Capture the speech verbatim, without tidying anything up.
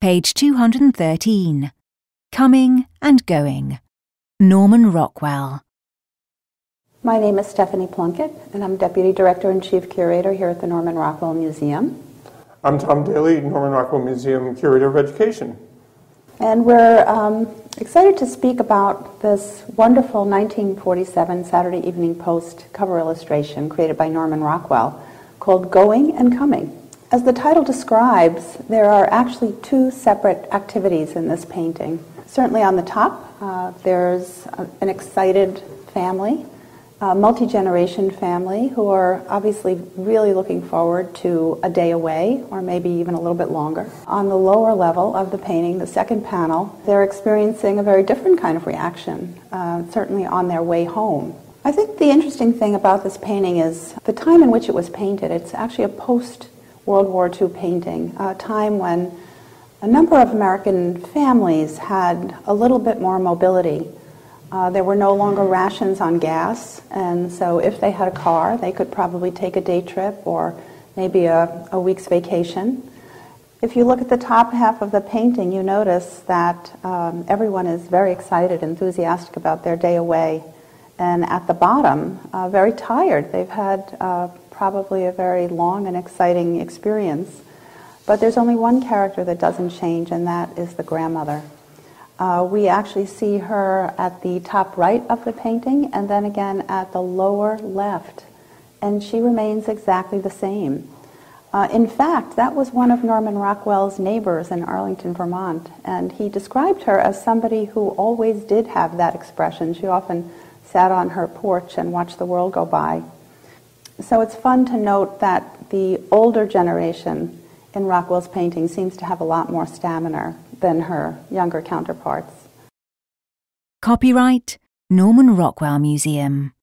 Page two hundred thirteen. Coming and Going. Norman Rockwell. My name is Stephanie Plunkett, and I'm Deputy Director and Chief Curator here at the Norman Rockwell Museum. I'm Tom Daly, Norman Rockwell Museum Curator of Education. And we're um, excited to speak about this wonderful nineteen forty-seven Saturday Evening Post cover illustration created by Norman Rockwell called Going and Coming. As the title describes, there are actually two separate activities in this painting. Certainly on the top, uh, there's a, an excited family, a multi-generation family who are obviously really looking forward to a day away, or maybe even a little bit longer. On the lower level of the painting, the second panel, they're experiencing a very different kind of reaction, uh, certainly on their way home. I think the interesting thing about this painting is the time in which it was painted. It's actually a post-World War Two painting, a time when a number of American families had a little bit more mobility. Uh, there were no longer rations on gas, and so if they had a car, they could probably take a day trip or maybe a, a week's vacation. If you look at the top half of the painting, you notice that um, everyone is very excited, enthusiastic about their day away. And at the bottom, uh, very tired. They've had uh, probably a very long and exciting experience. But there's only one character that doesn't change, and that is the grandmother. Uh, we actually see her at the top right of the painting, and then again at the lower left. And she remains exactly the same. Uh, in fact, that was one of Norman Rockwell's neighbors in Arlington, Vermont. And he described her as somebody who always did have that expression. She often sat on her porch and watched the world go by. So it's fun to note that the older generation in Rockwell's painting seems to have a lot more stamina than her younger counterparts. Copyright Norman Rockwell Museum.